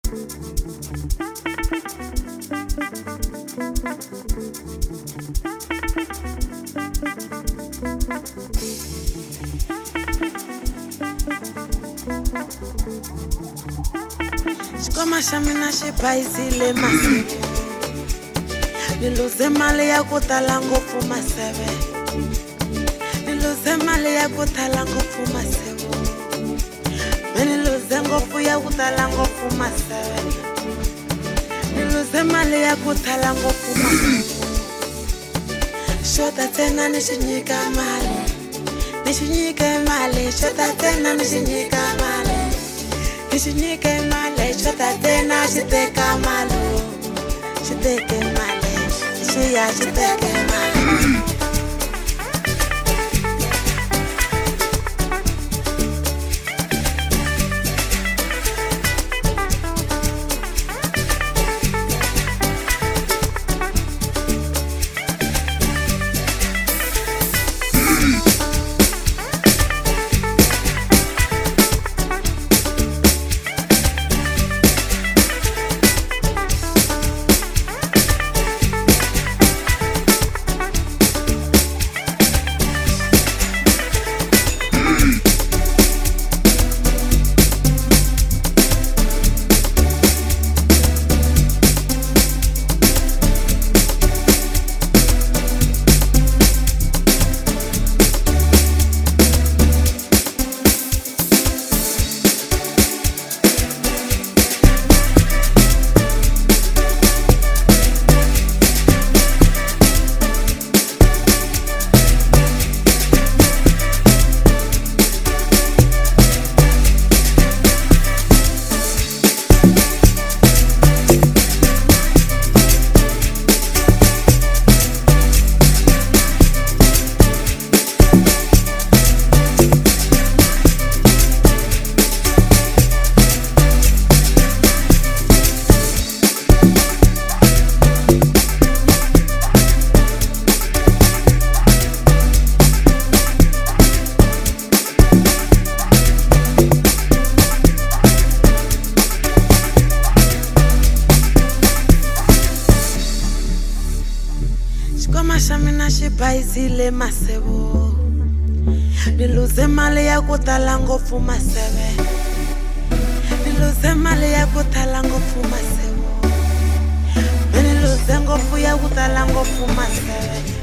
Shikoma shamina shipaisile masebe niluze mali ya kutala ngofu masebe niluze mali ya kutala ngofu masebe niluze ngofu ya kutala ngofu masebe niluze mali ya kutala ngofu masebe shota tena nishinyika mali shota tena nishinyika mali nishinyike mali shota tena shiteka malo shiteke mali shiya shiteke mali Shikoma shamina shipaisile masebo niluze mali ya kutala ngofu masebe niluze mali ya kutala ngofu masebo niluze ngofu ya kutala ngofu masebe